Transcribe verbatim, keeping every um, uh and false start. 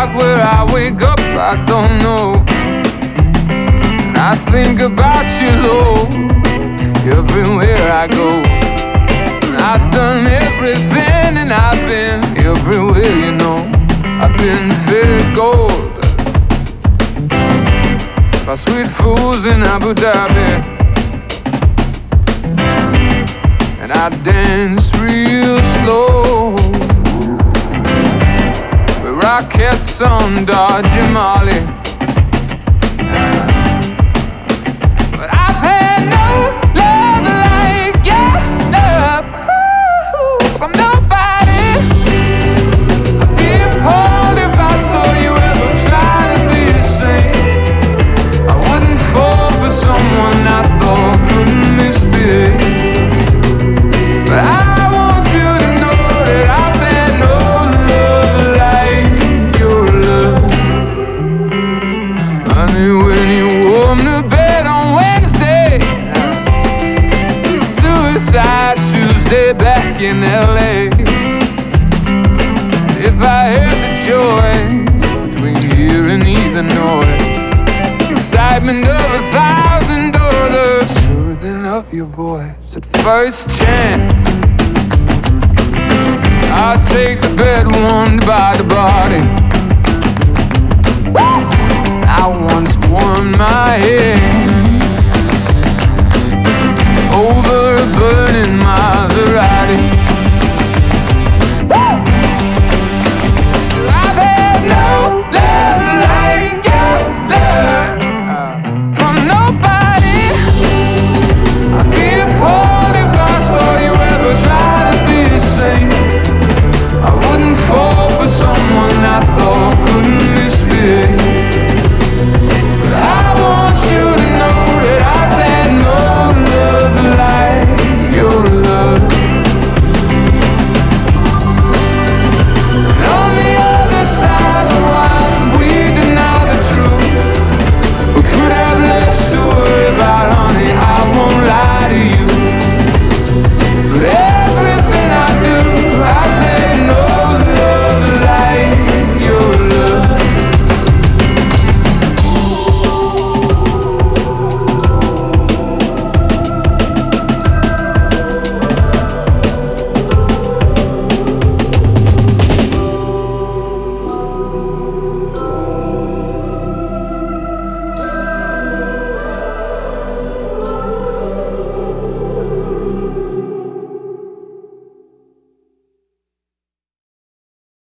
about where I wake up, I don't know. And I think about you, Lord, everywhere I go. And I've done everything and I've been everywhere, you know. I've been fed gold by sweet fools in Abu Dhabi, and I dance real slow with rockets on Dodgy Molly. But I've had no love like your love from nobody. I'd be appalled if I saw you ever try to be the same. I wouldn't fall for someone I thought couldn't misbehave. But I want you to know that I've had no love like your love. Honey, when you warm the bed on Wednesday, Suicide Tuesday back in L A. If I had the choice between here and either north, excitement of a thousand dollars, soothing of your voice at first chance, I'll take the bed warmed by the body I once warmed my head.